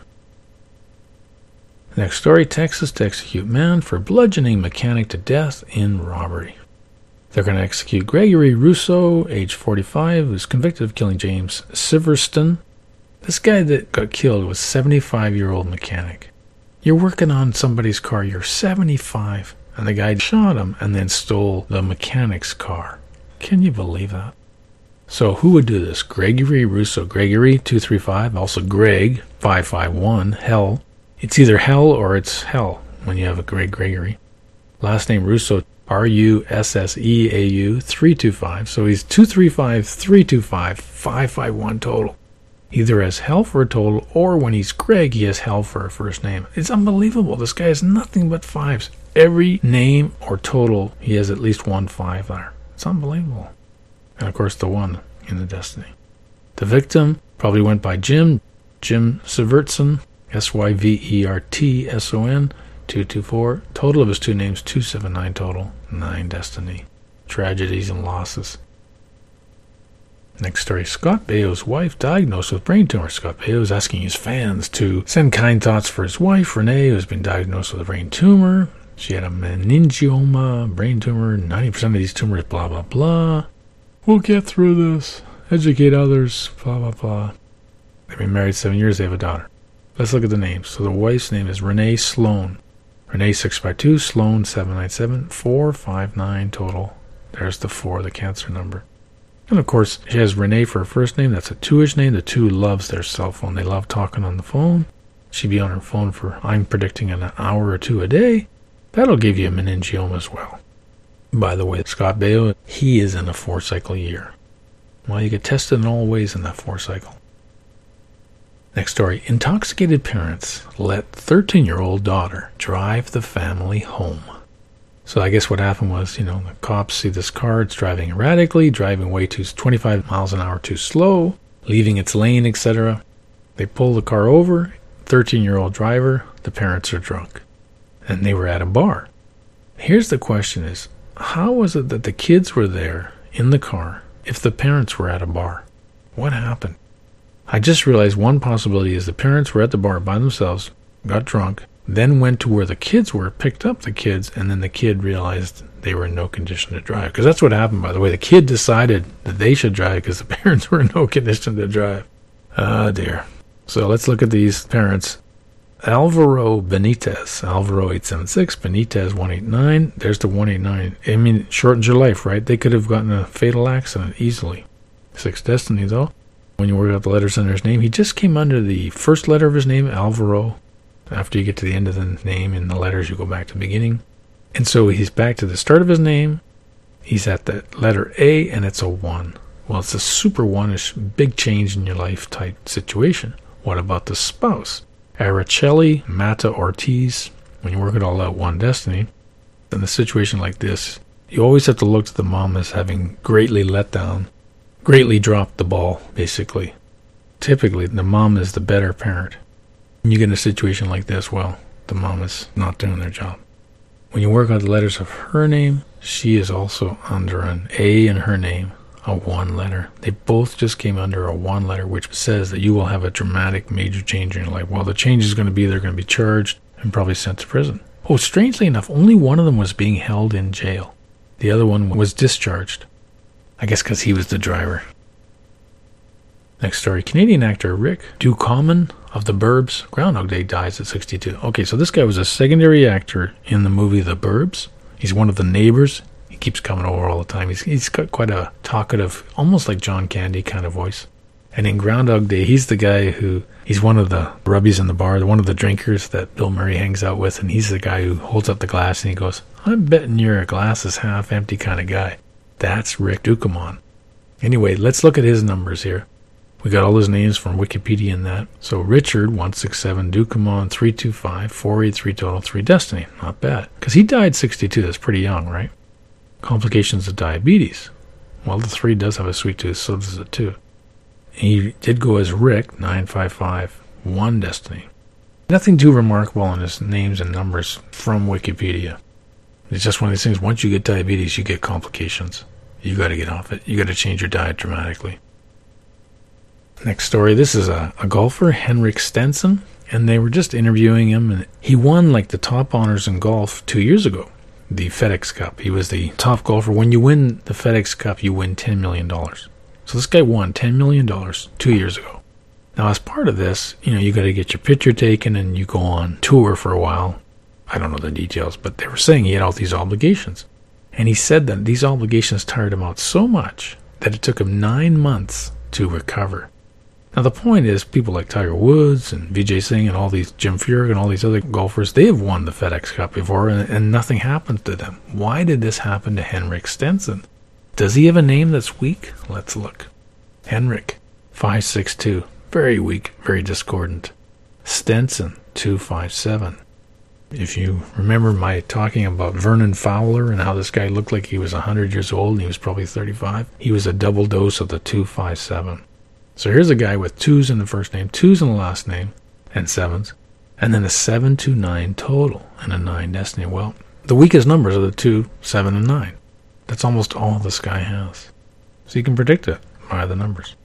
Next story, Texas to execute man for bludgeoning mechanic to death in robbery. They're going to execute Gregory Russo, age 45, who's convicted of killing James Siverston. This guy that got killed was a 75-year-old mechanic. You're working on somebody's car, you're 75, and the guy shot him and then stole the mechanic's car. Can you believe that? So who would do this? Gregory Russo. Gregory, 235, also Greg, 551, Hell. It's either Hell or it's Hell when you have a Gregory. Last name Russo, Russeau, 325. So he's 235, 325, 551 total. Either has Hell for a total, or when he's Greg, he has Hell for a first name. It's unbelievable. This guy has nothing but 5s. Every name or total, he has at least 1 5 there. It's unbelievable. And of course, the 1 in the destiny. The victim probably went by Jim Syvertson, Syvertson, 224. Total of his 2 names, 279 total, 9 destiny. Tragedies and losses. Next story, Scott Baio's wife diagnosed with brain tumor. Scott Baio is asking his fans to send kind thoughts for his wife, Renee, who has been diagnosed with a brain tumor. She had a meningioma, brain tumor, 90% of these tumors, blah, blah, blah. We'll get through this. Educate others, blah, blah, blah. They've been married 7 years, they have a daughter. Let's look at the names. So the wife's name is Renee Sloan. Renee 652, Sloan 797, 459 total. There's the 4, the cancer number. And of course, she has Renee for her first name. That's a 2-ish name. The 2 loves their cell phone. They love talking on the phone. She'd be on her phone for, I'm predicting, an hour or two a day. That'll give you a meningioma as well. By the way, Scott Baio, he is in a 4-cycle year. Well, you get tested in all ways in that 4-cycle. Next story. Intoxicated parents let 13-year-old daughter drive the family home. So I guess what happened was, the cops see this car, it's driving erratically, driving way too 25 miles an hour too slow, leaving its lane, etc. They pull the car over, 13-year-old driver, the parents are drunk. And they were at a bar. Here's the question is, how was it that the kids were there in the car if the parents were at a bar? What happened? I just realized one possibility is the parents were at the bar by themselves, got drunk, then went to where the kids were, picked up the kids, and then the kid realized they were in no condition to drive. Because that's what happened, by the way. The kid decided that they should drive because the parents were in no condition to drive. Ah, dear. So let's look at these parents. Alvaro Benitez, Alvaro 876, Benitez 189. There's the 189. I mean, it shortens your life, right? They could have gotten a fatal accident easily. 6 Destiny, though. When you work out the letters under his name, he just came under the first letter of his name, Alvaro. After you get to the end of the name in the letters, you go back to the beginning. And so he's back to the start of his name. He's at the letter A, and it's a 1. Well, it's a super one-ish, big change in your life type situation. What about the spouse? Araceli Mata Ortiz. When you work it all out, 1 Destiny. In a situation like this, you always have to look to the mom as having greatly let down, greatly dropped the ball, basically. Typically, the mom is the better parent. When you get in a situation like this, well, the mom is not doing their job. When you work out the letters of her name, she is also under an A in her name, a 1 letter. They both just came under a 1 letter, which says that you will have a dramatic major change in your life. Well, the change is going to be they're going to be charged and probably sent to prison. Oh, strangely enough, only one of them was being held in jail. The other one was discharged. I guess because he was the driver. Next story. Canadian actor Rick Ducommun of The Burbs, Groundhog Day, dies at 62. Okay, so this guy was a secondary actor in the movie The Burbs. He's one of the neighbors. He keeps coming over all the time. He's got quite a talkative, almost like John Candy kind of voice. And in Groundhog Day, he's the guy he's one of the rubbies in the bar, one of the drinkers that Bill Murray hangs out with, and he's the guy who holds up the glass and he goes, I'm betting you're a glass is half empty kind of guy. That's Rick Ducommun. Anyway, let's look at his numbers here. We got all his names from Wikipedia and that. So Richard, 167, Ducommun, 325, 483 total, 3 Destiny. Not bad. Because he died 62. That's pretty young, right? Complications of diabetes. Well, the 3 does have a sweet tooth, so does the 2. He did go as Rick, 955, 1 Destiny. Nothing too remarkable in his names and numbers from Wikipedia. It's just one of these things, once you get diabetes, you get complications. You got to get off it. You got to change your diet dramatically. Next story, this is a golfer, Henrik Stenson, and they were just interviewing him, and he won like the top honors in golf 2 years ago, the FedEx Cup. He was the top golfer. When you win the FedEx Cup, you win $10 million. So this guy won $10 million 2 years ago. Now, as part of this, you got to get your picture taken, and you go on tour for a while. I don't know the details, but they were saying he had all these obligations. And he said that these obligations tired him out so much that it took him 9 months to recover. Now, the point is, people like Tiger Woods and Vijay Singh and all these, Jim Furyk and all these other golfers, they have won the FedEx Cup before and nothing happened to them. Why did this happen to Henrik Stenson? Does he have a name that's weak? Let's look. Henrik, 562. Very weak, very discordant. Stenson, 257. If you remember my talking about Vernon Fowler and how this guy looked like he was 100 years old and he was probably 35, he was a double dose of the 257. So here's a guy with 2s in the first name, 2s in the last name, and 7s, and then a 729 total and a 9 Destiny. Well, the weakest numbers are the 2, 7, and 9. That's almost all this guy has. So you can predict it by the numbers.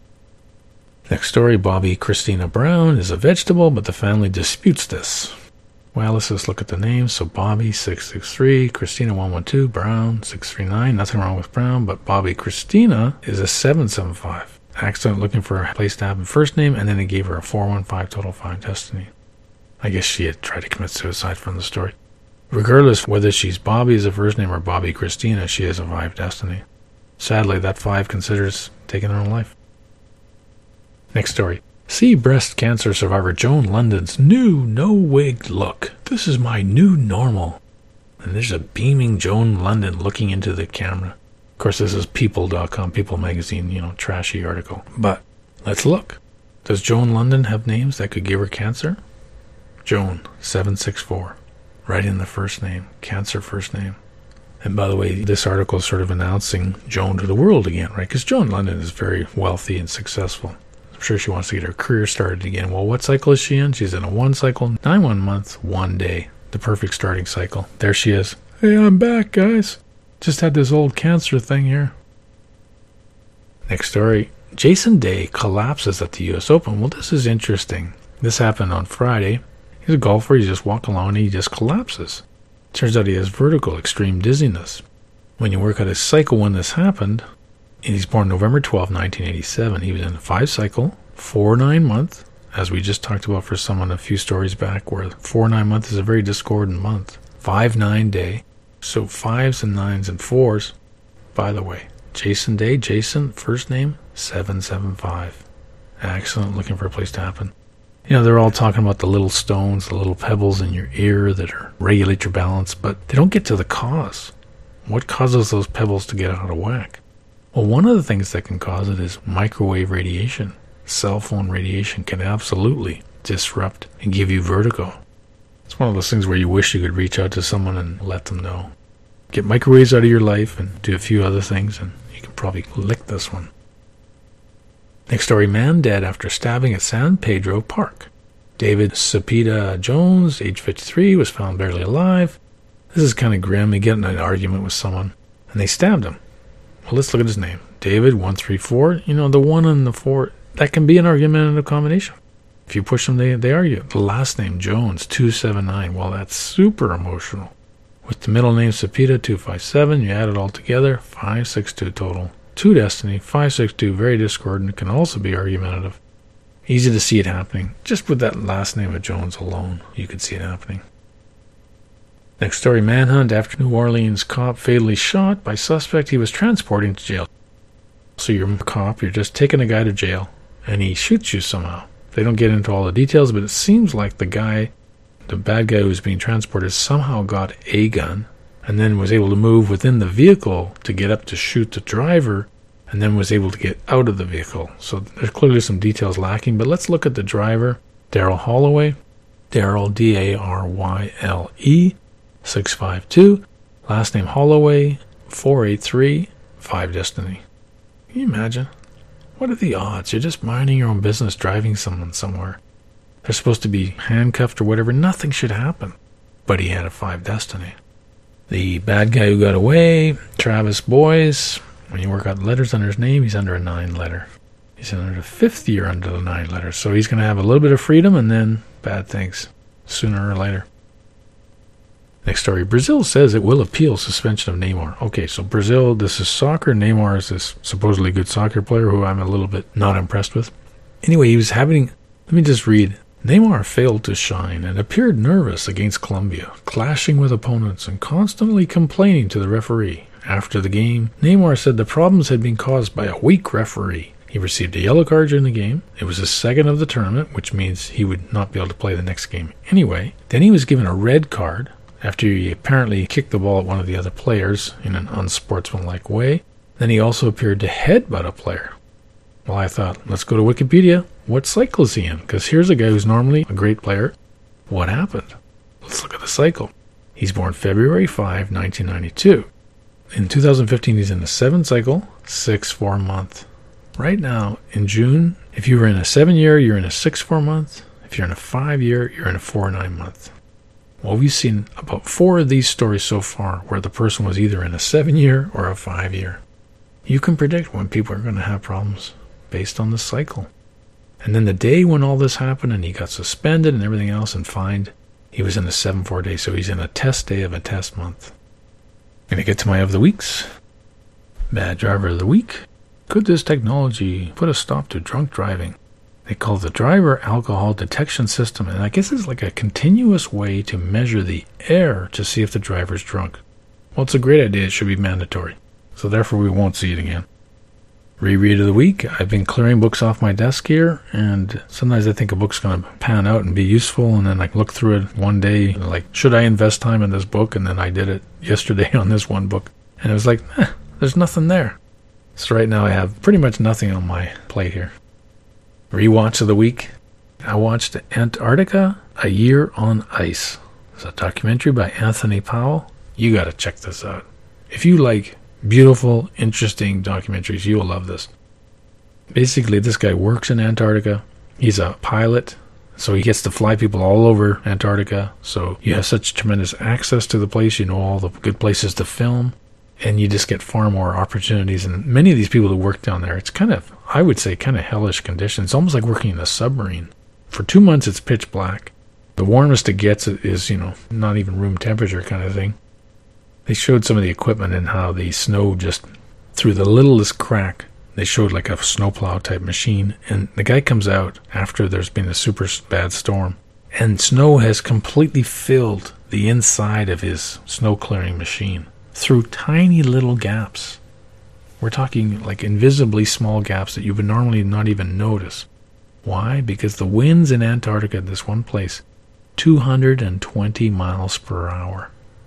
Next story, Bobby Christina Brown is a vegetable, but the family disputes this. Well, let's just look at the names. So Bobby, 663, Christina, 112, Brown, 639. Nothing wrong with Brown, but Bobby Christina is a 775. Accident looking for a place to have a first name, and then it gave her a 415 total 5 Destiny. I guess she had tried to commit suicide from the story. Regardless whether she's Bobby as a first name or Bobby Christina, she has a 5 Destiny. Sadly, that 5 considers taking her own life. Next story. See breast cancer survivor Joan London's new no-wig look. This is my new normal. And there's a beaming Joan London looking into the camera. Of course, this is People.com, People magazine, trashy article. But let's look. Does Joan London have names that could give her cancer? Joan, 764. Right in the first name. Cancer first name. And by the way, this article is sort of announcing Joan to the world again, right? Because Joan London is very wealthy and successful. I'm sure she wants to get her career started again. Well, what cycle is she in? She's in a 1 cycle, 9 month, 1 day. The perfect starting cycle. There she is. Hey, I'm back, guys. Just had this old cancer thing here. Next story. Jason Day collapses at the U.S. Open. Well, this is interesting. This happened on Friday. He's a golfer. He's just walking along and he just collapses. Turns out he has vertigo, extreme dizziness. When you work out his cycle when this happened, and he's born November 12, 1987. He was in a 5 cycle, 4-9 month, as we just talked about for someone a few stories back, where 4-9 month is a very discordant month. 5-9 day. So 5s and 9s and 4s. By the way, Jason Day, Jason, first name, 775. Accident, looking for a place to happen. They're all talking about the little stones, the little pebbles in your ear that regulate your balance, but they don't get to the cause. What causes those pebbles to get out of whack? Well, one of the things that can cause it is microwave radiation. Cell phone radiation can absolutely disrupt and give you vertigo. It's one of those things where you wish you could reach out to someone and let them know. Get microwaves out of your life and do a few other things, and you can probably lick this one. Next story, man dead after stabbing at San Pedro Park. David Cepeda Jones, age 53, was found barely alive. This is kind of grim. He get in an argument with someone, and they stabbed him. Well, let's look at his name. David 134. The 1 and the 4, that can be an argumentative combination. If you push them, they argue. The last name, Jones, 279. Well, that's super emotional. With the middle name, Cepeda, 257, you add it all together, 562 total. 2 destiny, 562, very discordant, can also be argumentative. Easy to see it happening. Just with that last name of Jones alone, you could see it happening. Next story, manhunt after New Orleans cop fatally shot by suspect he was transporting to jail. So you're a cop, you're just taking a guy to jail, and he shoots you somehow. They don't get into all the details, but it seems like the bad guy who's being transported somehow got a gun, and then was able to move within the vehicle to get up to shoot the driver, and then was able to get out of the vehicle. So there's clearly some details lacking, but let's look at the driver, Daryl Holloway. Daryl, D-A-R-Y-L-E, 652. Last name Holloway, 483, 5 destiny. Can you imagine? What are the odds? You're just minding your own business, driving someone somewhere. They're supposed to be handcuffed or whatever. Nothing should happen. But he had a 5 destiny. The bad guy who got away, Travis Boyes, when you work out letters under his name, he's under a 9 letter. He's under the 5th year under the 9 letter. So he's going to have a little bit of freedom and then bad things sooner or later. Next story. Brazil says it will appeal suspension of Neymar. Okay, so Brazil, this is soccer. Neymar is this supposedly good soccer player who I'm a little bit not impressed with. Anyway, he was having, let me just read. Neymar failed to shine and appeared nervous against Colombia, clashing with opponents and constantly complaining to the referee. After the game, Neymar said the problems had been caused by a weak referee. He received a yellow card during the game. It was his second of the tournament, which means he would not be able to play the next game anyway. Then he was given a red card after he apparently kicked the ball at one of the other players in an unsportsmanlike way. Then he also appeared to headbutt a player. Well, I thought, let's go to Wikipedia. What cycle is he in? Because here's a guy who's normally a great player. What happened? Let's look at the cycle. He's born February 5, 1992. In 2015, he's in a 7 cycle, 6-4 month. Right now, in June, if you were in a 7 year, you're in a 6-4 month. If you're in a 5 year, you're in a 4-9 month. Well, we've seen about 4 of these stories so far where the person was either in a 7 year or a 5 year. You can predict when people are going to have problems based on the cycle. And then the day when all this happened and he got suspended and everything else and fined, he was in a 7-4 day, so he's in a test day of a test month. I'm going to get to my of the weeks. Bad driver of the week. Could this technology put a stop to drunk driving? They call it the driver alcohol detection system, and I guess it's like a continuous way to measure the air to see if the driver's drunk. Well, it's a great idea. It should be mandatory. So therefore we won't see it again. Reread of the week. I've been clearing books off my desk here, and sometimes I think a book's going to pan out and be useful, and then I look through it one day, like, should I invest time in this book? And then I did it yesterday on this one book, and it was like, there's nothing there. So right now I have pretty much nothing on my plate here. Rewatch of the week. I watched Antarctica, A Year on Ice. It's a documentary by Anthony Powell. You got to check this out. If you like beautiful, interesting documentaries, you will love this. Basically, this guy works in Antarctica. He's a pilot, so he gets to fly people all over Antarctica. So you have such tremendous access to the place. You know all the good places to film, and you just get far more opportunities. And many of these people who work down there, it's kind of, I would say, kind of hellish conditions. It's almost like working in a submarine. For 2 months, it's pitch black. The warmest it gets is, not even room temperature kind of thing. They showed some of the equipment and how the snow just, through the littlest crack, they showed like a snowplow type machine. And the guy comes out after there's been a super bad storm, and snow has completely filled the inside of his snow clearing machine through tiny little gaps. We're talking like invisibly small gaps that you would normally not even notice. Why? Because the winds in Antarctica, this one place, 220 miles per hour.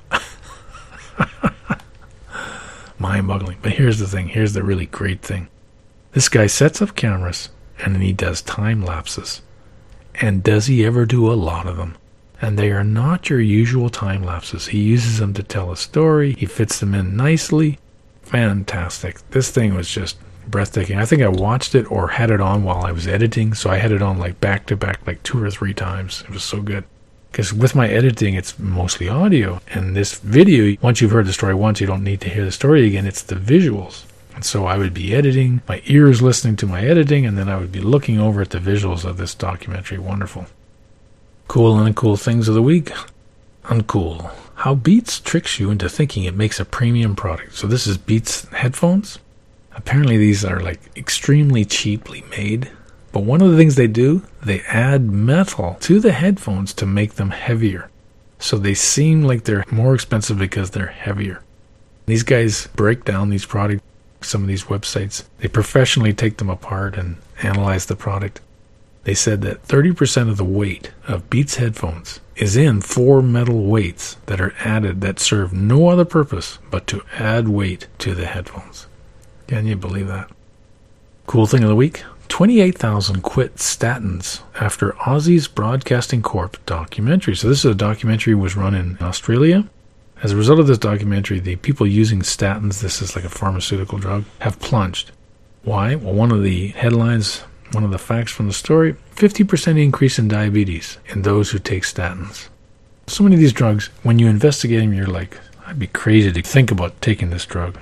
Mind-boggling. But here's the thing. Here's the really great thing. This guy sets up cameras, and then he does time lapses. And does he ever do a lot of them? And they are not your usual time lapses. He uses them to tell a story. He fits them in nicely. Fantastic. This thing was just breathtaking. I think I watched it or had it on while I was editing, so I had it on like back to back like 2 or 3 times. It was so good. Because with my editing, it's mostly audio. And this video, once you've heard the story once, you don't need to hear the story again. It's the visuals. And so I would be editing, my ears listening to my editing, and then I would be looking over at the visuals of this documentary. Wonderful. Cool and uncool things of the week. Uncool. How Beats tricks you into thinking it makes a premium product. So this is Beats headphones. Apparently these are like extremely cheaply made. But one of the things they do, they add metal to the headphones to make them heavier. So they seem like they're more expensive because they're heavier. These guys break down these products, some of these websites. They professionally take them apart and analyze the product. They said that 30% of the weight of Beats headphones is in 4 metal weights that are added that serve no other purpose but to add weight to the headphones. Can you believe that? Cool thing of the week. 28,000 quit statins after Aussies Broadcasting Corp documentary. So this is a documentary was run in Australia. As a result of this documentary, the people using statins, this is like a pharmaceutical drug, have plunged. Why? Well, one of the headlines, one of the facts from the story, 50% increase in diabetes in those who take statins. So many of these drugs, when you investigate them, you're like, I'd be crazy to think about taking this drug.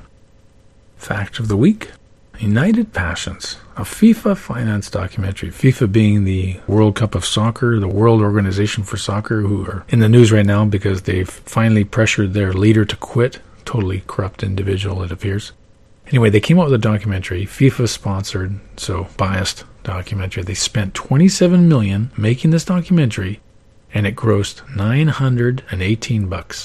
Fact of the week. United Passions, a FIFA finance documentary. FIFA being the World Cup of Soccer, the World Organization for Soccer, who are in the news right now because they've finally pressured their leader to quit. Totally corrupt individual, it appears. Anyway, they came up with a documentary, FIFA sponsored, so biased documentary. They spent $27 million making this documentary, and it grossed $918.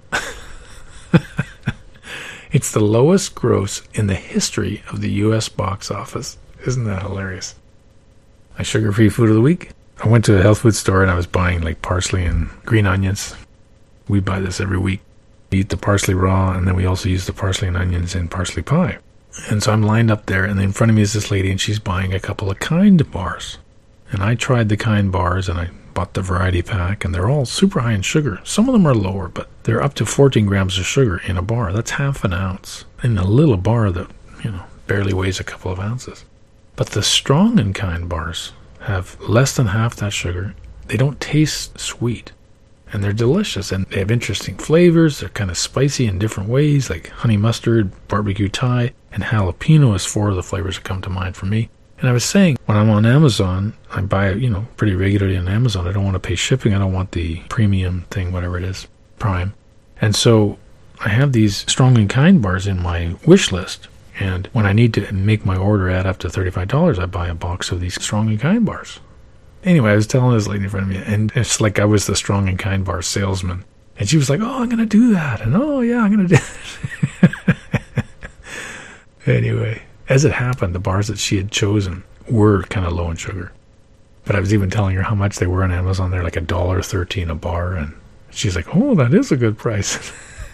It's the lowest gross in the history of the U.S. box office. Isn't that hilarious? My sugar-free food of the week. I went to a health food store and I was buying like parsley and green onions. We buy this every week. We eat the parsley raw, and then we also use the parsley and onions in parsley pie. And so I'm lined up there, and in front of me is this lady, and she's buying a couple of Kind bars. And I tried the Kind bars, and I bought the variety pack, and they're all super high in sugar. Some of them are lower, but they're up to 14 grams of sugar in a bar. That's half an ounce in a little bar that, barely weighs a couple of ounces. But the Strong and Kind bars have less than half that sugar. They don't taste sweet, and they're delicious, and they have interesting flavors. They're kind of spicy in different ways, like honey mustard, barbecue Thai, and jalapeno is 4 of the flavors that come to mind for me. And I was saying, when I'm on Amazon, I buy, pretty regularly on Amazon. I don't want to pay shipping. I don't want the premium thing, whatever it is, Prime. And so I have these Strong and Kind bars in my wish list. And when I need to make my order add up to $35, I buy a box of these Strong and Kind bars. Anyway, I was telling this lady in front of me, and it's like I was the Strong and Kind bar salesman. And she was like, oh, I'm going to do that. And oh, yeah, I'm going to do it. Anyway. As it happened, the bars that she had chosen were kind of low in sugar. But I was even telling her how much they were on Amazon. They're like $1.13 a bar. And she's like, oh, that is a good price.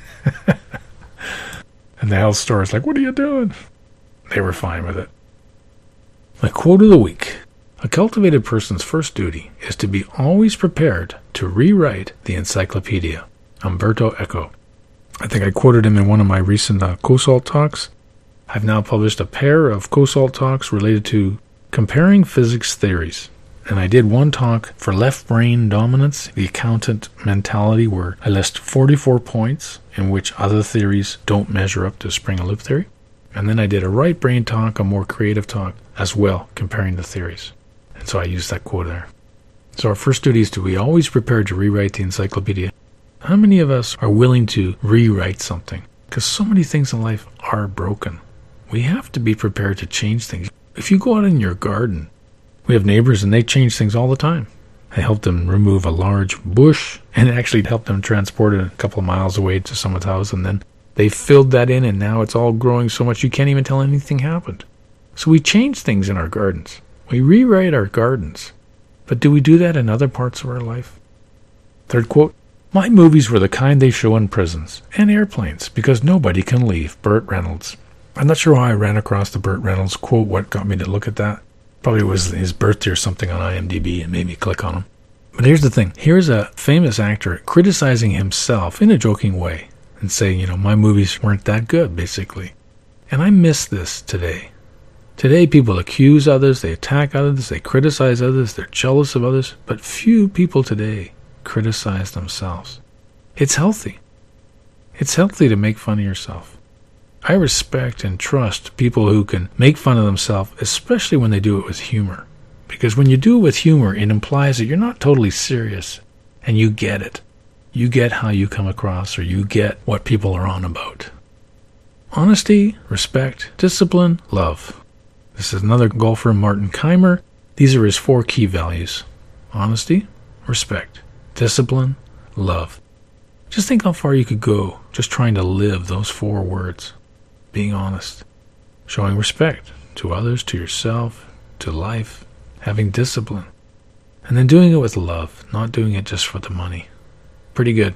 And the health store is like, what are you doing? They were fine with it. My quote of the week. A cultivated person's first duty is to be always prepared to rewrite the encyclopedia. Umberto Eco. I think I quoted him in one of my recent COSALT talks. I've now published a pair of COSALT talks related to comparing physics theories. And I did one talk for left brain dominance, the accountant mentality, where I list 44 points in which other theories don't measure up to spring-loop theory. And then I did a right brain talk, a more creative talk as well, comparing the theories. And so I used that quote there. So our first duty is to be always prepared to rewrite the encyclopedia. How many of us are willing to rewrite something? Because so many things in life are broken. We have to be prepared to change things. If you go out in your garden, we have neighbors and they change things all the time. I helped them remove a large bush and actually helped them transport it a couple of miles away to someone's house, and then they filled that in and now it's all growing so much you can't even tell anything happened. So we change things in our gardens. We rewrite our gardens. But do we do that in other parts of our life? Third quote. My movies were the kind they show in prisons and airplanes because nobody can leave. Burt Reynolds. I'm not sure how I ran across the Burt Reynolds quote, what got me to look at that. Probably was his birthday or something on IMDb and made me click on him. But here's the thing. Here's a famous actor criticizing himself in a joking way and saying, my movies weren't that good, basically. And I miss this today. Today, people accuse others, they attack others, they criticize others, they're jealous of others, but few people today criticize themselves. It's healthy. It's healthy to make fun of yourself. I respect and trust people who can make fun of themselves, especially when they do it with humor. Because when you do it with humor, it implies that you're not totally serious, and you get it. You get how you come across, or you get what people are on about. Honesty, respect, discipline, love. This is another golfer, Martin Keimer. These are his 4 key values. Honesty, respect, discipline, love. Just think how far you could go just trying to live those 4 words. Being honest, showing respect to others, to yourself, to life, having discipline, and then doing it with love, not doing it just for the money. Pretty good.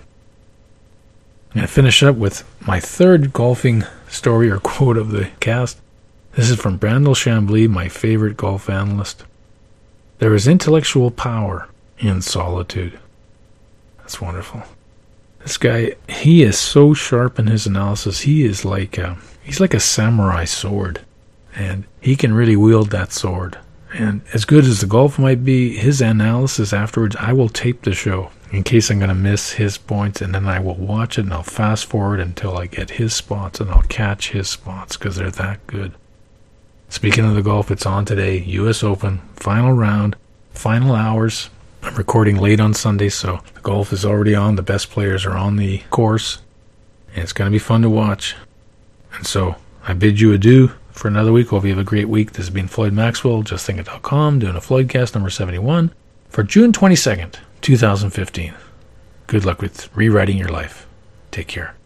I'm going to finish up with my third golfing story or quote of the cast. This is from Brandel Chambly, my favorite golf analyst. There is intellectual power in solitude. That's wonderful. This guy, he is so sharp in his analysis. He is he's like a samurai sword, and he can really wield that sword. And as good as the golf might be, his analysis afterwards, I will tape the show in case I'm going to miss his points, and then I will watch it and I'll fast forward until I get his spots, and I'll catch his spots because they're that good. Speaking of the golf, it's on today. U.S. Open, final round, final hours. I'm recording late on Sunday, so the golf is already on. The best players are on the course, and it's going to be fun to watch. And so I bid you adieu for another week. Hope you have a great week. This has been Floyd Maxwell, justthinkit.com, doing a Floydcast number 71 for June 22nd, 2015. Good luck with rewriting your life. Take care.